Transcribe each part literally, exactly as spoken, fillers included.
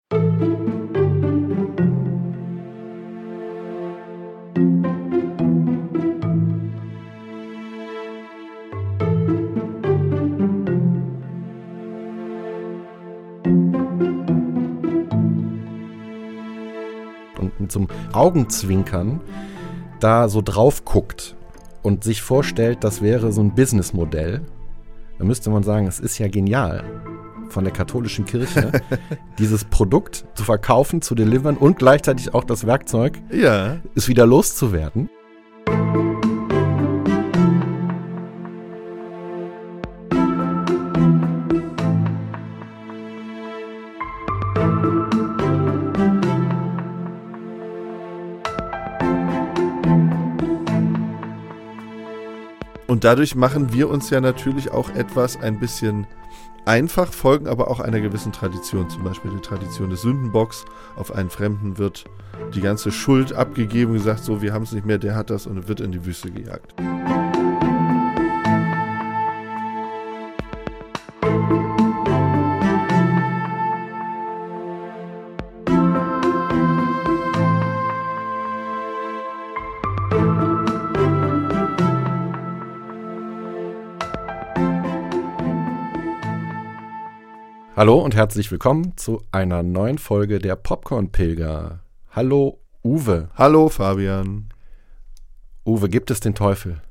Und mit so einem Augenzwinkern da so drauf guckt und sich vorstellt, das wäre so ein Businessmodell, dann müsste man sagen, es ist ja genial von der katholischen Kirche, dieses Produkt zu verkaufen, zu delivern und gleichzeitig auch das Werkzeug, ja, es wieder loszuwerden. Und dadurch machen wir uns ja natürlich auch etwas ein bisschen einfach, folgen aber auch einer gewissen Tradition. Zum Beispiel die Tradition des Sündenbocks. Auf einen Fremden wird die ganze Schuld abgegeben, gesagt, so, wir haben es nicht mehr, der hat das, und wird in die Wüste gejagt. Hallo und herzlich willkommen zu einer neuen Folge der Popcorn-Pilger. Hallo Uwe. Hallo Fabian. Uwe, gibt es den Teufel?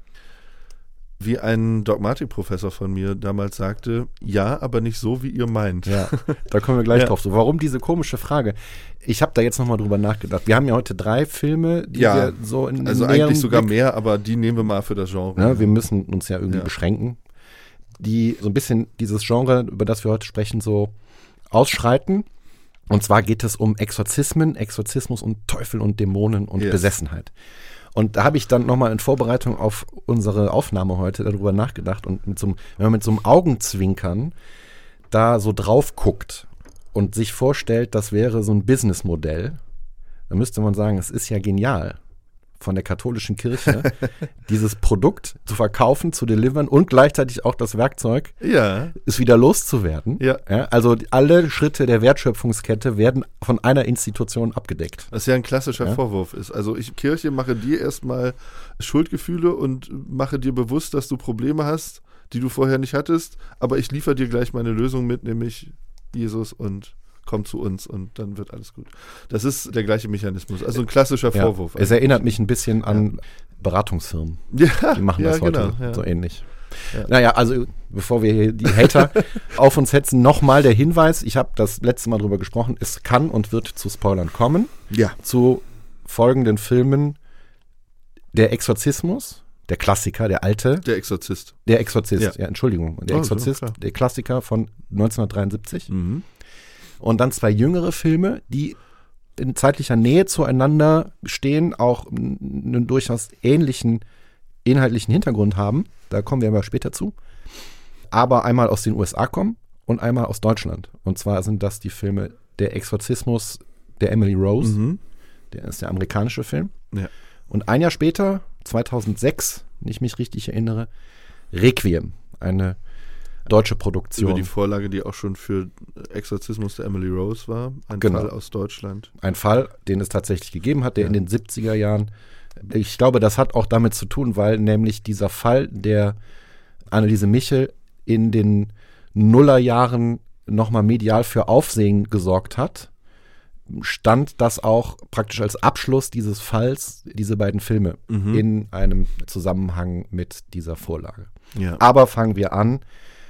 Wie ein Dogmatikprofessor von mir damals sagte, ja, aber nicht so, wie ihr meint. Ja, da kommen wir gleich Ja. drauf. So, warum diese komische Frage? Ich habe da jetzt nochmal drüber nachgedacht. Wir haben ja heute drei Filme, die Ja, wir so in Also näherem eigentlich sogar Blick- mehr, aber die nehmen wir mal für das Genre. Ja, wir müssen uns ja irgendwie Ja. beschränken, die so ein bisschen dieses Genre, über das wir heute sprechen, so ausschreiten. Und zwar geht es um Exorzismen, Exorzismus und Teufel und Dämonen und Yes. Besessenheit. Und da habe ich dann nochmal in Vorbereitung auf unsere Aufnahme heute darüber nachgedacht und mit so einem, wenn man mit so einem Augenzwinkern da so drauf guckt und sich vorstellt, das wäre so ein Businessmodell, dann müsste man sagen, es ist ja genial von der katholischen Kirche, dieses Produkt zu verkaufen, zu delivern und gleichzeitig auch das Werkzeug, Ja, es wieder loszuwerden. Ja. Also die- alle Schritte der Wertschöpfungskette werden von einer Institution abgedeckt. was ja ein klassischer Ja. Vorwurf ist. Also ich, Kirche, mache dir erstmal Schuldgefühle und mache dir bewusst, dass du Probleme hast, die du vorher nicht hattest, aber ich liefere dir gleich meine Lösung mit, nämlich Jesus, und komm zu uns und dann wird alles gut. Das ist der gleiche Mechanismus. Also ein klassischer Ja. Vorwurf. Es erinnert mich ein bisschen an Beratungsfirmen. Ja, Die machen ja, das heute genau, ja. so ähnlich. Ja. Naja, also bevor wir hier die Hater auf uns hetzen, nochmal der Hinweis, ich habe das letzte Mal drüber gesprochen, es kann und wird zu Spoilern kommen. Ja. Zu folgenden Filmen: Der Exorzismus, der Klassiker, der alte, Der Exorzist. der Exorzist, ja, Ja. Entschuldigung, der Oh, so, Exorzist, klar. der Klassiker von neunzehnhundertdreiundsiebzig. Mhm. Und dann zwei jüngere Filme, die in zeitlicher Nähe zueinander stehen, auch einen durchaus ähnlichen inhaltlichen Hintergrund haben. Da kommen wir aber später zu. Aber einmal aus den U S A kommen und einmal aus Deutschland. Und zwar sind das die Filme Der Exorzismus der Emily Rose. Mhm. Der ist der amerikanische Film. Ja. Und ein Jahr später, zweitausendsechs, wenn ich mich richtig erinnere, Requiem, eine deutsche Produktion. Über die Vorlage, die auch schon für Exorzismus der Emily Rose war. Ein Genau. Fall aus Deutschland. Ein Fall, den es tatsächlich gegeben hat, der Ja. in den siebziger Jahren, ich glaube, das hat auch damit zu tun, weil nämlich dieser Fall der Anneliese Michel in den Nullerjahren nochmal medial für Aufsehen gesorgt hat, stand das auch praktisch als Abschluss dieses Falls, diese beiden Filme, Mhm. in einem Zusammenhang mit dieser Vorlage. Ja. Aber fangen wir an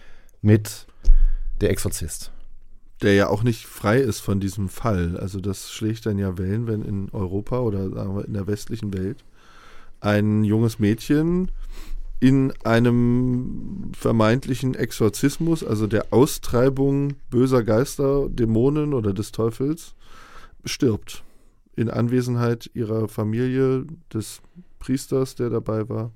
mit Der Exorzist. Der ja auch nicht frei ist von diesem Fall. Also das schlägt dann ja Wellen, wenn in Europa oder sagen wir in der westlichen Welt ein junges Mädchen in einem vermeintlichen Exorzismus, also der Austreibung böser Geister, Dämonen oder des Teufels, stirbt. In Anwesenheit ihrer Familie, des Priesters, der dabei war.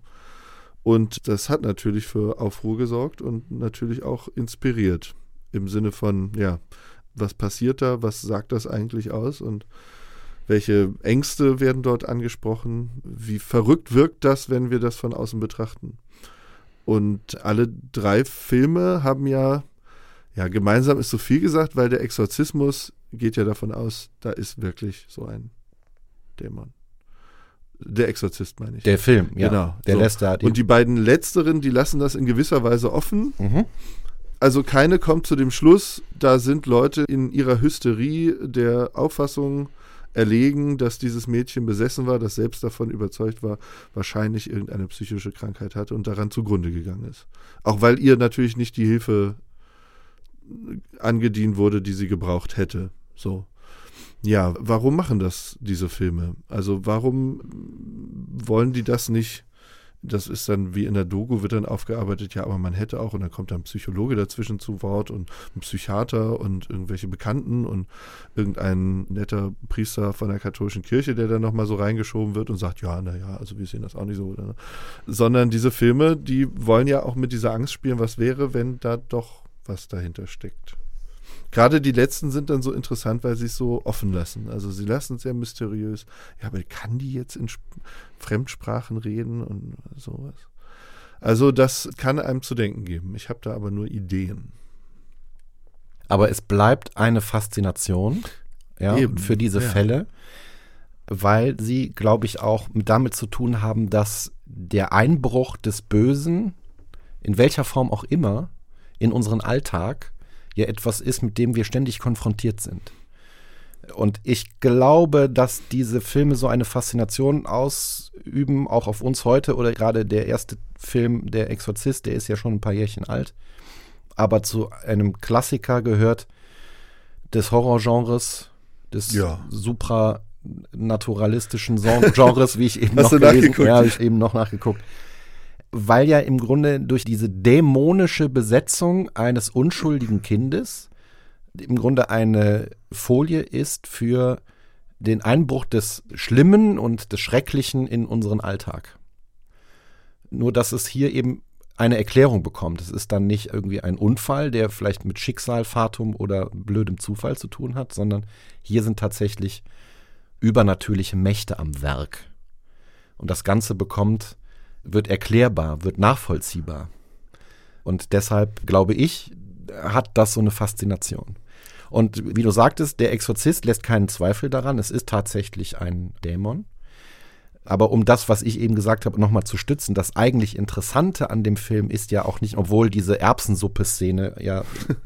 Und das hat natürlich für Aufruhr gesorgt und natürlich auch inspiriert. Im Sinne von, ja, was passiert da, was sagt das eigentlich aus und welche Ängste werden dort angesprochen, wie verrückt wirkt das, wenn wir das von außen betrachten. Und alle drei Filme haben ja, ja, gemeinsam ist so viel gesagt, weil der Exorzismus geht ja davon aus, da ist wirklich so ein Dämon. Der Exorzist, meine ich. Der Film, ja. Genau. Der so. lässt da Und die beiden Letzteren, die lassen das in gewisser Weise offen. Mhm. Also keine kommt zu dem Schluss, da sind Leute in ihrer Hysterie der Auffassung erlegen, dass dieses Mädchen besessen war, das selbst davon überzeugt war, wahrscheinlich irgendeine psychische Krankheit hatte und daran zugrunde gegangen ist. Auch weil ihr natürlich nicht die Hilfe angedient wurde, die sie gebraucht hätte. So. Ja, warum machen das diese Filme? Also warum wollen die das nicht? Das ist dann wie in der Doku, wird dann aufgearbeitet, ja, aber man hätte auch, und dann kommt dann ein Psychologe dazwischen zu Wort und ein Psychiater und irgendwelche Bekannten und irgendein netter Priester von der katholischen Kirche, der dann nochmal so reingeschoben wird und sagt, ja, naja, also wir sehen das auch nicht so. Oder? Sondern diese Filme, die wollen ja auch mit dieser Angst spielen, was wäre, wenn da doch was dahinter steckt. Gerade die letzten sind dann so interessant, weil sie es so offen lassen. Also sie lassen es sehr mysteriös. Ja, aber kann die jetzt in Sp- Fremdsprachen reden und sowas? Also das kann einem zu denken geben. Ich habe da aber nur Ideen. Aber es bleibt eine Faszination, ja, Eben, für diese ja. Fälle, weil sie, glaube ich, auch damit zu tun haben, dass der Einbruch des Bösen, in welcher Form auch immer, in unseren Alltag ja etwas ist, mit dem wir ständig konfrontiert sind. Und ich glaube, dass diese Filme so eine Faszination ausüben, auch auf uns heute, oder gerade der erste Film, Der Exorzist, der ist ja schon ein paar Jährchen alt, aber zu einem Klassiker gehört des Horrorgenres, des Ja. supranaturalistischen Genres, wie ich eben Hast noch du gelesen nachgeguckt? Ja, habe ich eben noch nachgeguckt. Weil ja im Grunde durch diese dämonische Besetzung eines unschuldigen Kindes im Grunde eine Folie ist für den Einbruch des Schlimmen und des Schrecklichen in unseren Alltag. Nur, dass es hier eben eine Erklärung bekommt. Es ist dann nicht irgendwie ein Unfall, der vielleicht mit Schicksal, Fatum oder blödem Zufall zu tun hat, sondern hier sind tatsächlich übernatürliche Mächte am Werk. Und das Ganze bekommt wird erklärbar, wird nachvollziehbar. Und deshalb, glaube ich, hat das so eine Faszination. Und wie du sagtest, der Exorzist lässt keinen Zweifel daran, es ist tatsächlich ein Dämon. Aber um das, was ich eben gesagt habe, nochmal zu stützen, das eigentlich Interessante an dem Film ist ja auch nicht, obwohl diese Erbsensuppe-Szene ja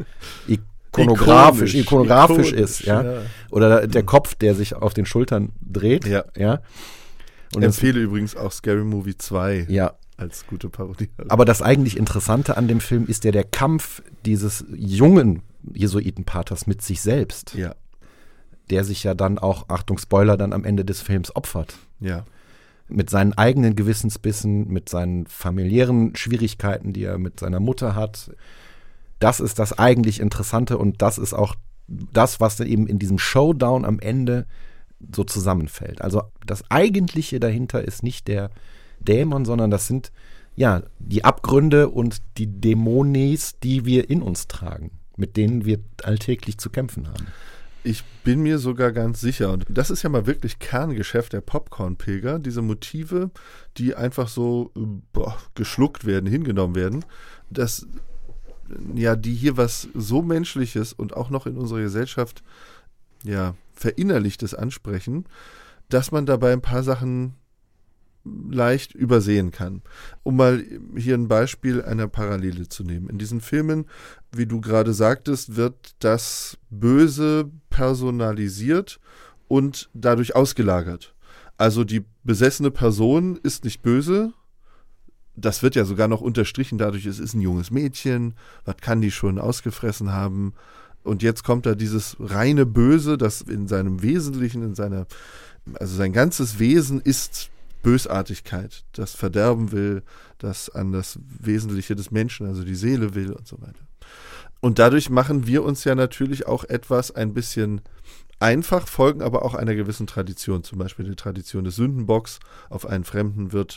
ikonografisch, ikonografisch ist, ja? ja. Oder der Kopf, der sich auf den Schultern dreht, ja. ja. Und ich empfehle übrigens auch Scary Movie zwei ja. als gute Parodie. Aber das eigentlich Interessante an dem Film ist ja der Kampf dieses jungen Jesuitenpaters mit sich selbst. Ja. Der sich ja dann auch, Achtung Spoiler, dann am Ende des Films opfert. Ja. Mit seinen eigenen Gewissensbissen, mit seinen familiären Schwierigkeiten, die er mit seiner Mutter hat. Das ist das eigentlich Interessante und das ist auch das, was eben in diesem Showdown am Ende so zusammenfällt. Also das Eigentliche dahinter ist nicht der Dämon, sondern das sind ja die Abgründe und die Dämones, die wir in uns tragen, mit denen wir alltäglich zu kämpfen haben. Ich bin mir sogar ganz sicher, und das ist ja mal wirklich Kerngeschäft der Popcorn-Pilger, diese Motive, die einfach so boah, geschluckt werden, hingenommen werden, dass ja, die hier was so Menschliches und auch noch in unserer Gesellschaft ja, Verinnerlichtes ansprechen, dass man dabei ein paar Sachen leicht übersehen kann. Um mal hier ein Beispiel einer Parallele zu nehmen. In diesen Filmen, wie du gerade sagtest, wird das Böse personalisiert und dadurch ausgelagert. Also die besessene Person ist nicht böse. Das wird ja sogar noch unterstrichen dadurch, es ist ein junges Mädchen. Was kann die schon ausgefressen haben? Und jetzt kommt da dieses reine Böse, das in seinem Wesentlichen, in seiner, also sein ganzes Wesen ist Bösartigkeit, das verderben will, das an das Wesentliche des Menschen, also die Seele will und so weiter. Und dadurch machen wir uns ja natürlich auch etwas ein bisschen einfach, folgen aber auch einer gewissen Tradition, zum Beispiel der Tradition des Sündenbocks. Auf einen Fremden wird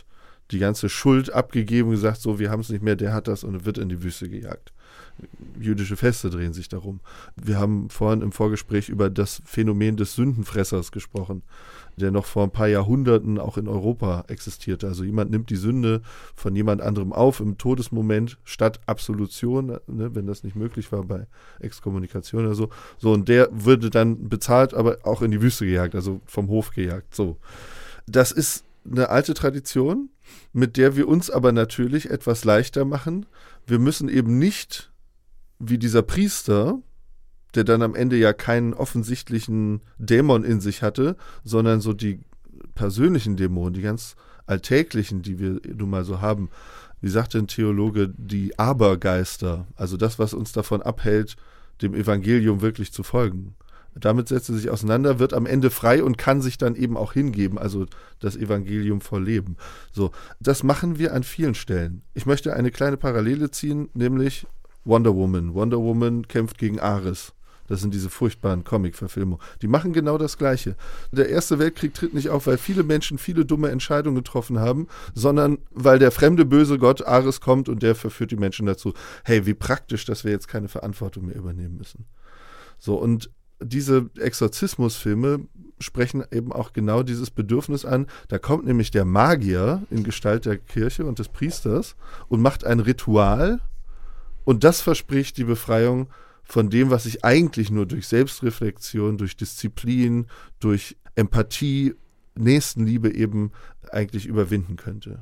die ganze Schuld abgegeben und gesagt, so, wir haben es nicht mehr, der hat das und wird in die Wüste gejagt. Jüdische Feste drehen sich darum. Wir haben vorhin im Vorgespräch über das Phänomen des Sündenfressers gesprochen, der noch vor ein paar Jahrhunderten auch in Europa existierte. Also jemand nimmt die Sünde von jemand anderem auf im Todesmoment statt Absolution, ne, wenn das nicht möglich war bei Exkommunikation oder so. So, und der würde dann bezahlt, aber auch in die Wüste gejagt, also vom Hof gejagt. So. Das ist eine alte Tradition, mit der wir uns aber natürlich etwas leichter machen. Wir müssen eben nicht wie dieser Priester, der dann am Ende ja keinen offensichtlichen Dämon in sich hatte, sondern so die persönlichen Dämonen, die ganz alltäglichen, die wir nun mal so haben. Wie sagte ein Theologe, die Abergeister, also das, was uns davon abhält, dem Evangelium wirklich zu folgen. Damit setzt er sich auseinander, wird am Ende frei und kann sich dann eben auch hingeben, also das Evangelium voll leben. So, das machen wir an vielen Stellen. Ich möchte eine kleine Parallele ziehen, nämlich Wonder Woman. Wonder Woman kämpft gegen Ares. Das sind diese furchtbaren Comic-Verfilmungen. Die machen genau das Gleiche. Der Erste Weltkrieg tritt nicht auf, weil viele Menschen viele dumme Entscheidungen getroffen haben, sondern weil der fremde böse Gott Ares kommt und der verführt die Menschen dazu. Hey, wie praktisch, dass wir jetzt keine Verantwortung mehr übernehmen müssen. So, und diese Exorzismusfilme sprechen eben auch genau dieses Bedürfnis an. Da kommt nämlich der Magier in Gestalt der Kirche und des Priesters und macht ein Ritual. Und das verspricht die Befreiung von dem, was ich eigentlich nur durch Selbstreflexion, durch Disziplin, durch Empathie, Nächstenliebe eben eigentlich überwinden könnte.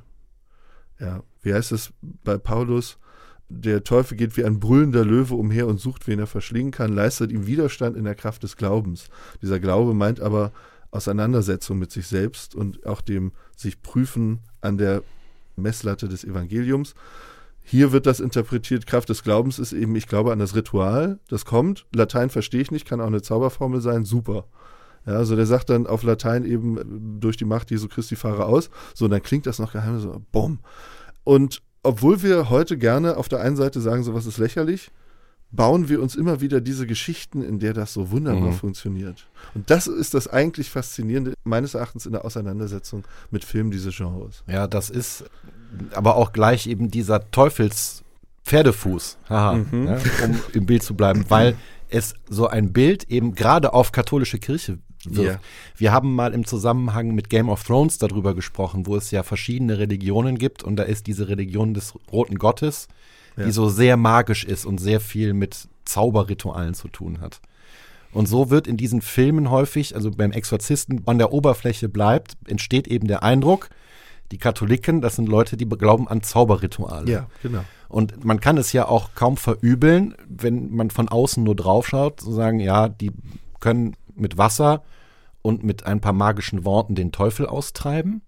Ja, wie heißt es bei Paulus? Der Teufel geht wie ein brüllender Löwe umher und sucht, wen er verschlingen kann, leistet ihm Widerstand in der Kraft des Glaubens. Dieser Glaube meint aber Auseinandersetzung mit sich selbst und auch dem sich prüfen an der Messlatte des Evangeliums. Hier wird das interpretiert, Kraft des Glaubens ist eben, ich glaube an das Ritual, das kommt, Latein verstehe ich nicht, kann auch eine Zauberformel sein, super. Ja, also der sagt dann auf Latein eben, durch die Macht Jesu Christi fahre aus, so, und dann klingt das noch geheim, so, bumm. Und obwohl wir heute gerne auf der einen Seite sagen, sowas ist lächerlich, bauen wir uns immer wieder diese Geschichten, in der das so wunderbar mhm. funktioniert. Und das ist das eigentlich Faszinierende, meines Erachtens, in der Auseinandersetzung mit Filmen dieses Genres. Ja, das ist aber auch gleich eben dieser Teufels-Pferdefuß, haha, mhm. ja, um im Bild zu bleiben, weil es so ein Bild eben gerade auf katholische Kirche wirft. Yeah. Wir haben mal im Zusammenhang mit Game of Thrones darüber gesprochen, wo es ja verschiedene Religionen gibt und da ist diese Religion des Roten Gottes, ja. die so sehr magisch ist und sehr viel mit Zauberritualen zu tun hat. Und so wird in diesen Filmen häufig, also beim Exorzisten, an der Oberfläche bleibt, entsteht eben der Eindruck, die Katholiken, das sind Leute, die glauben an Zauberrituale. Ja, genau. Und man kann es ja auch kaum verübeln, wenn man von außen nur draufschaut, zu sagen, ja, die können mit Wasser und mit ein paar magischen Worten den Teufel austreiben.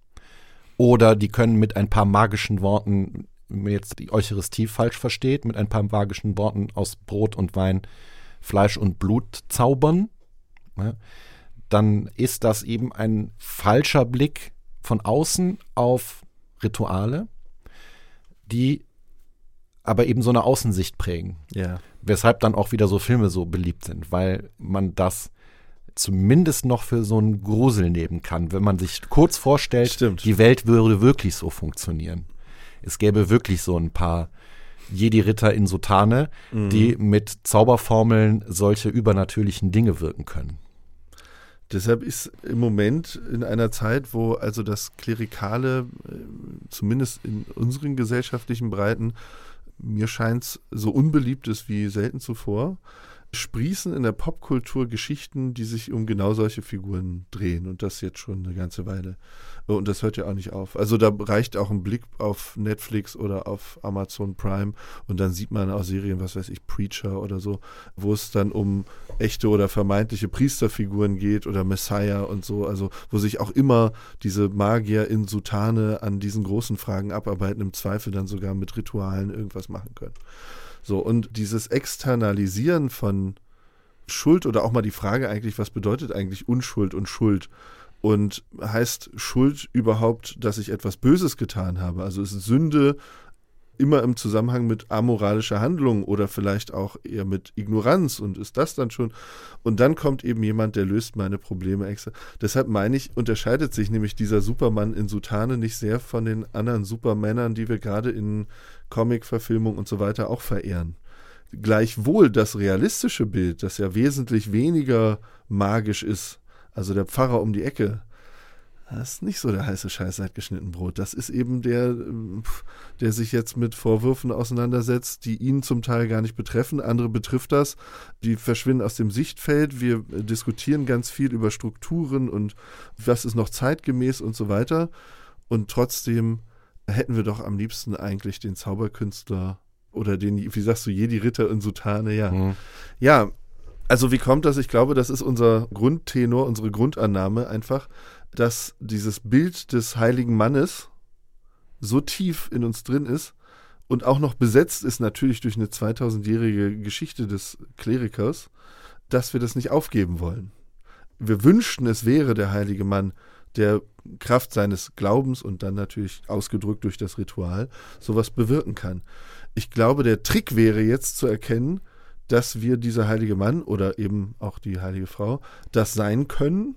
Oder die können mit ein paar magischen Worten, wenn man jetzt die Eucharistie falsch versteht, mit ein paar magischen Worten aus Brot und Wein Fleisch und Blut zaubern. Ja, dann ist das eben ein falscher Blick von außen auf Rituale, die aber eben so eine Außensicht prägen. Ja. Weshalb dann auch wieder so Filme so beliebt sind, weil man das zumindest noch für so einen Grusel nehmen kann, wenn man sich kurz vorstellt, Stimmt. die Welt würde wirklich so funktionieren. Es gäbe wirklich so ein paar Jedi-Ritter in Soutane, mhm. die mit Zauberformeln solche übernatürlichen Dinge wirken können. Deshalb ist im Moment in einer Zeit, wo also das Klerikale, zumindest in unseren gesellschaftlichen Breiten, mir scheint es so unbeliebt ist wie selten zuvor, sprießen in der Popkultur Geschichten, die sich um genau solche Figuren drehen und das jetzt schon eine ganze Weile. Und das hört ja auch nicht auf. Also da reicht auch ein Blick auf Netflix oder auf Amazon Prime und dann sieht man auch Serien, was weiß ich, Preacher oder so, wo es dann um echte oder vermeintliche Priesterfiguren geht oder Messiah und so, also wo sich auch immer diese Magier in Soutane an diesen großen Fragen abarbeiten, im Zweifel dann sogar mit Ritualen irgendwas machen können. So, und dieses Externalisieren von Schuld oder auch mal die Frage eigentlich, was bedeutet eigentlich Unschuld und Schuld? Und heißt Schuld überhaupt, dass ich etwas Böses getan habe? Also ist Sünde immer im Zusammenhang mit amoralischer Handlung oder vielleicht auch eher mit Ignoranz und ist das dann schon? Und dann kommt eben jemand, der löst meine Probleme extra. Deshalb meine ich, unterscheidet sich nämlich dieser Superman in Soutane nicht sehr von den anderen Supermännern, die wir gerade in Comic-Verfilmung und so weiter auch verehren. Gleichwohl das realistische Bild, das ja wesentlich weniger magisch ist, also der Pfarrer um die Ecke, das ist nicht so der heiße Scheiß seit geschnitten Brot. Das ist eben der, der sich jetzt mit Vorwürfen auseinandersetzt, die ihn zum Teil gar nicht betreffen. Andere betrifft das. Die verschwinden aus dem Sichtfeld. Wir diskutieren ganz viel über Strukturen und was ist noch zeitgemäß und so weiter. Und trotzdem hätten wir doch am liebsten eigentlich den Zauberkünstler oder den, wie sagst du, Jedi-Ritter in Soutane. Ja. Mhm. Ja, also wie kommt das? Ich glaube, das ist unser Grundtenor, unsere Grundannahme einfach, dass dieses Bild des heiligen Mannes so tief in uns drin ist und auch noch besetzt ist natürlich durch eine zweitausendjährige Geschichte des Klerikers, dass wir das nicht aufgeben wollen. Wir wünschten, es wäre der heilige Mann, der Kraft seines Glaubens und dann natürlich ausgedrückt durch das Ritual sowas bewirken kann. Ich glaube, der Trick wäre jetzt zu erkennen, dass wir dieser heilige Mann oder eben auch die heilige Frau das sein können.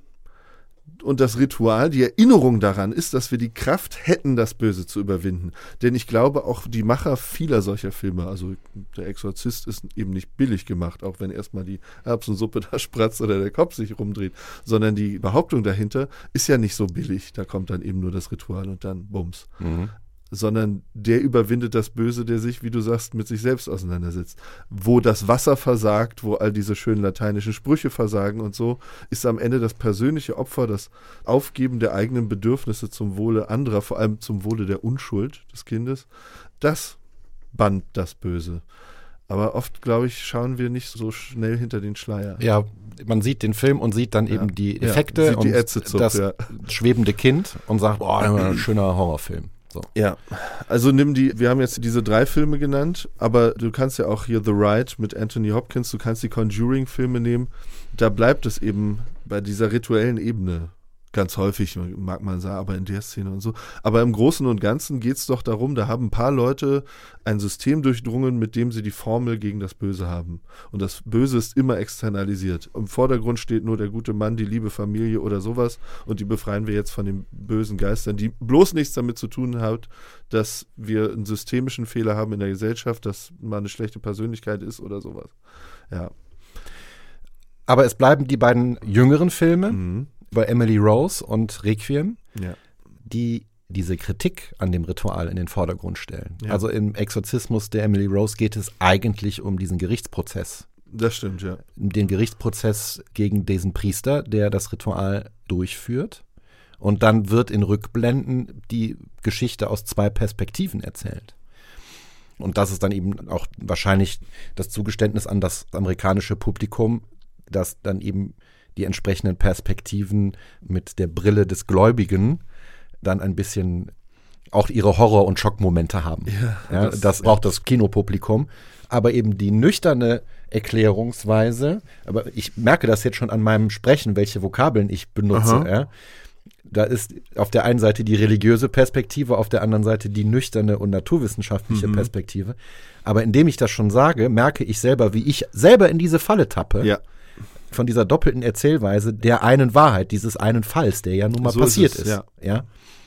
Und das Ritual, die Erinnerung daran ist, dass wir die Kraft hätten, das Böse zu überwinden. Denn ich glaube, auch die Macher vieler solcher Filme, also der Exorzist ist eben nicht billig gemacht, auch wenn erstmal die Erbsensuppe da spratzt oder der Kopf sich rumdreht, sondern die Behauptung dahinter ist ja nicht so billig. Da kommt dann eben nur das Ritual und dann Bums. Mhm. Sondern der überwindet das Böse, der sich, wie du sagst, mit sich selbst auseinandersetzt. Wo das Wasser versagt, wo all diese schönen lateinischen Sprüche versagen und so, ist am Ende das persönliche Opfer, das Aufgeben der eigenen Bedürfnisse zum Wohle anderer, vor allem zum Wohle der Unschuld des Kindes, das bannt das Böse. Aber oft, glaube ich, schauen wir nicht so schnell hinter den Schleier. Ja, man sieht den Film und sieht dann ja. eben die Effekte ja, und die Ätzezucht, das ja. schwebende Kind und sagt, boah, ein schöner Horrorfilm. So. Ja, also nimm die, wir haben jetzt diese drei Filme genannt, aber du kannst ja auch hier The Ride mit Anthony Hopkins, du kannst die Conjuring-Filme nehmen, da bleibt es eben bei dieser rituellen Ebene ganz häufig, mag man sagen, aber in der Szene und so. Aber im Großen und Ganzen geht es doch darum, da haben ein paar Leute ein System durchdrungen, mit dem sie die Formel gegen das Böse haben. Und das Böse ist immer externalisiert. Im Vordergrund steht nur der gute Mann, die liebe Familie oder sowas und die befreien wir jetzt von den bösen Geistern, die bloß nichts damit zu tun hat, dass wir einen systemischen Fehler haben in der Gesellschaft, dass man eine schlechte Persönlichkeit ist oder sowas. Ja. Aber es bleiben die beiden jüngeren Filme, Mhm. über Emily Rose und Requiem, ja. die diese Kritik an dem Ritual in den Vordergrund stellen. Ja. Also im Exorzismus der Emily Rose geht es eigentlich um diesen Gerichtsprozess. Das stimmt, ja. Den Gerichtsprozess gegen diesen Priester, der das Ritual durchführt. Und dann wird in Rückblenden die Geschichte aus zwei Perspektiven erzählt. Und das ist dann eben auch wahrscheinlich das Zugeständnis an das amerikanische Publikum, dass dann eben die entsprechenden Perspektiven mit der Brille des Gläubigen dann ein bisschen auch ihre Horror- und Schockmomente haben. Ja, ja, das, das braucht das Kinopublikum. Aber eben die nüchterne Erklärungsweise, aber ich merke das jetzt schon an meinem Sprechen, welche Vokabeln ich benutze. Ja. Da ist auf der einen Seite die religiöse Perspektive, auf der anderen Seite die nüchterne und naturwissenschaftliche mhm. Perspektive. Aber indem ich das schon sage, merke ich selber, wie ich selber in diese Falle tappe. Ja. Von dieser doppelten Erzählweise der einen Wahrheit, dieses einen Falls, der ja nun mal so passiert ist, es, ist. Ja. Ja.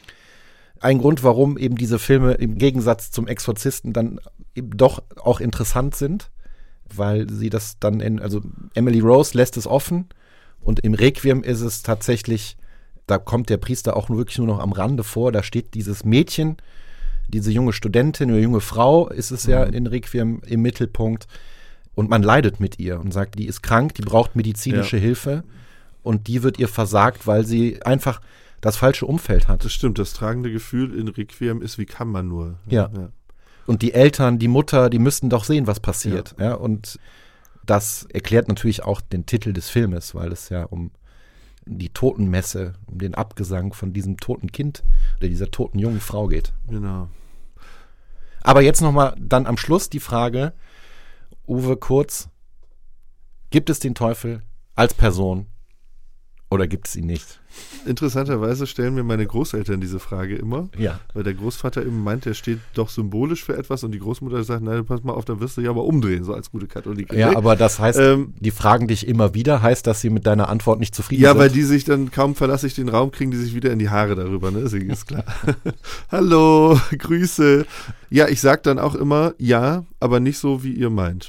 Ein Grund, warum eben diese Filme im Gegensatz zum Exorzisten dann eben doch auch interessant sind, weil sie das dann in, also Emily Rose lässt es offen und im Requiem ist es tatsächlich, da kommt der Priester auch wirklich nur noch am Rande vor, da steht dieses Mädchen, diese junge Studentin oder junge Frau ist es ja in Requiem im Mittelpunkt. Und man leidet mit ihr und sagt, die ist krank, die braucht medizinische ja. Hilfe und die wird ihr versagt, weil sie einfach das falsche Umfeld hat. Das stimmt, das tragende Gefühl in Requiem ist, wie kann man nur. Ja. ja. Und die Eltern, die Mutter, die müssten doch sehen, was passiert. Ja. Ja, und das erklärt natürlich auch den Titel des Filmes, weil es ja um die Totenmesse, um den Abgesang von diesem toten Kind oder dieser toten jungen Frau geht. Genau. Aber jetzt nochmal dann am Schluss die Frage, Uwe Kurz, gibt es den Teufel als Person Oder gibt es ihn nicht? Interessanterweise stellen mir meine Großeltern diese Frage immer, Ja. weil der Großvater immer meint, der steht doch symbolisch für etwas und die Großmutter sagt, nein, pass mal auf, dann wirst du dich aber umdrehen, so als gute Katholikin. Ja, aber das heißt, Ähm, die fragen dich immer wieder, heißt, dass sie mit deiner Antwort nicht zufrieden Ja, sind? weil die sich dann, kaum verlasse ich den Raum, kriegen die sich wieder in die Haare darüber, ne? Ist, ist klar. Hallo, Grüße. Ja, ich sag dann auch immer, ja, aber nicht so, wie ihr meint.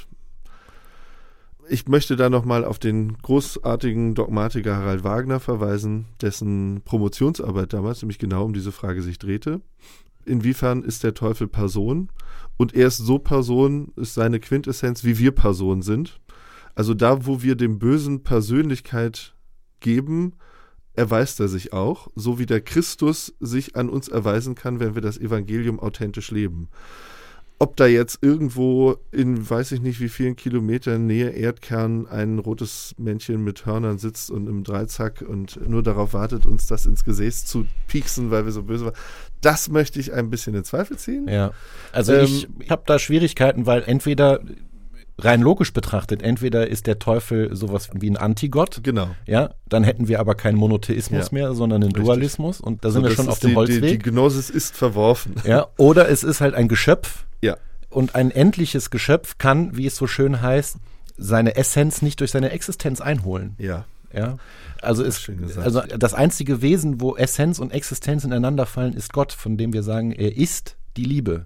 Ich möchte da nochmal auf den großartigen Dogmatiker Harald Wagner verweisen, dessen Promotionsarbeit damals nämlich genau um diese Frage sich drehte. Inwiefern ist der Teufel Person? Und er ist so Person, ist seine Quintessenz, wie wir Person sind. Also da, wo wir dem Bösen Persönlichkeit geben, erweist er sich auch, so wie der Christus sich an uns erweisen kann, wenn wir das Evangelium authentisch leben. Ob da jetzt irgendwo in weiß ich nicht wie vielen Kilometern Nähe Erdkern ein rotes Männchen mit Hörnern sitzt und im Dreizack und nur darauf wartet, uns das ins Gesäß zu pieksen, weil wir so böse waren, das möchte ich ein bisschen in Zweifel ziehen. Ja, also Ähm, ich, ich habe da Schwierigkeiten, weil entweder, rein logisch betrachtet, entweder ist der Teufel sowas wie ein Antigott, Genau. ja, dann hätten wir aber keinen Monotheismus Ja, mehr, sondern einen richtig. Dualismus und da sind So, wir das schon ist auf dem die, Holzweg. Die, die Gnosis ist verworfen. Ja, oder es ist halt ein Geschöpf. Ja. Und ein endliches Geschöpf kann, wie es so schön heißt, seine Essenz nicht durch seine Existenz einholen. Ja. Ja. Also, ist, Schön gesagt. also das einzige Wesen, wo Essenz und Existenz ineinander fallen, ist Gott, von dem wir sagen, er ist die Liebe.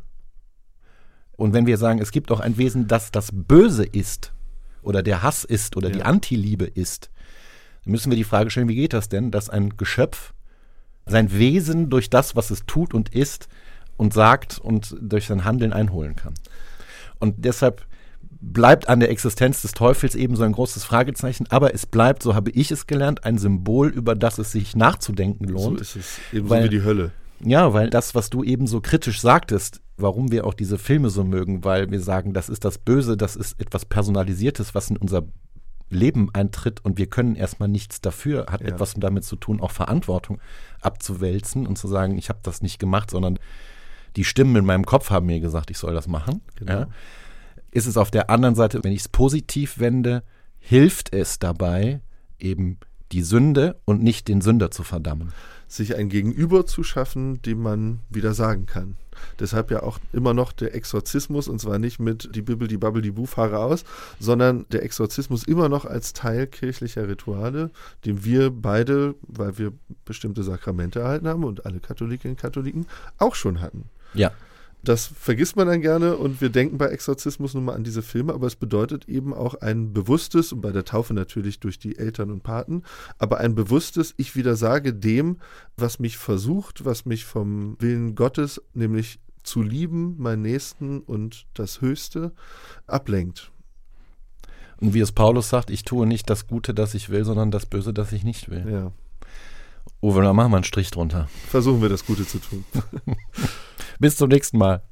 Und wenn wir sagen, es gibt auch ein Wesen, das das Böse ist oder der Hass ist oder Ja. die Antiliebe ist, dann müssen wir die Frage stellen, wie geht das denn, dass ein Geschöpf sein Wesen durch das, was es tut und ist und sagt und durch sein Handeln einholen kann. Und deshalb bleibt an der Existenz des Teufels eben so ein großes Fragezeichen, aber es bleibt, so habe ich es gelernt, ein Symbol, über das es sich nachzudenken lohnt. So ist es. Ebenso weil- wie die Hölle. Ja, weil das, was du eben so kritisch sagtest, warum wir auch diese Filme so mögen, weil wir sagen, das ist das Böse, das ist etwas Personalisiertes, was in unser Leben eintritt und wir können erstmal nichts dafür, hat Ja. etwas damit zu tun, auch Verantwortung abzuwälzen und zu sagen, ich habe das nicht gemacht, sondern die Stimmen in meinem Kopf haben mir gesagt, ich soll das machen. Genau. Ja. Ist es auf der anderen Seite, wenn ich es positiv wende, hilft es dabei, eben die Sünde und nicht den Sünder zu verdammen. Sich ein Gegenüber zu schaffen, dem man wieder sagen kann. Deshalb ja auch immer noch der Exorzismus, und zwar nicht mit die Bibel, die Babbel, die Bu, fahre aus, sondern der Exorzismus immer noch als Teil kirchlicher Rituale, den wir beide, weil wir bestimmte Sakramente erhalten haben und alle Katholikinnen und Katholiken auch schon hatten. Ja. Das vergisst man dann gerne und wir denken bei Exorzismus nun mal an diese Filme, aber es bedeutet eben auch ein bewusstes, und bei der Taufe natürlich durch die Eltern und Paten, aber ein bewusstes, ich widersage dem, was mich versucht, was mich vom Willen Gottes, nämlich zu lieben, meinen Nächsten und das Höchste, ablenkt. Und wie es Paulus sagt, ich tue nicht das Gute, das ich will, sondern das Böse, das ich nicht will. Ja, Uwe, da machen wir einen Strich drunter. versuchen wir das Gute zu tun. Bis zum nächsten Mal.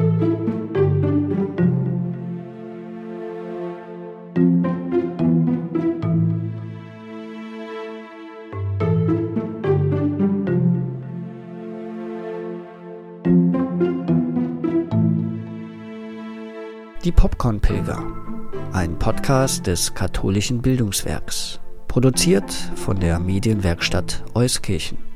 Die Popcorn-Pilger, ein Podcast des katholischen Bildungswerks, produziert von der Medienwerkstatt Euskirchen.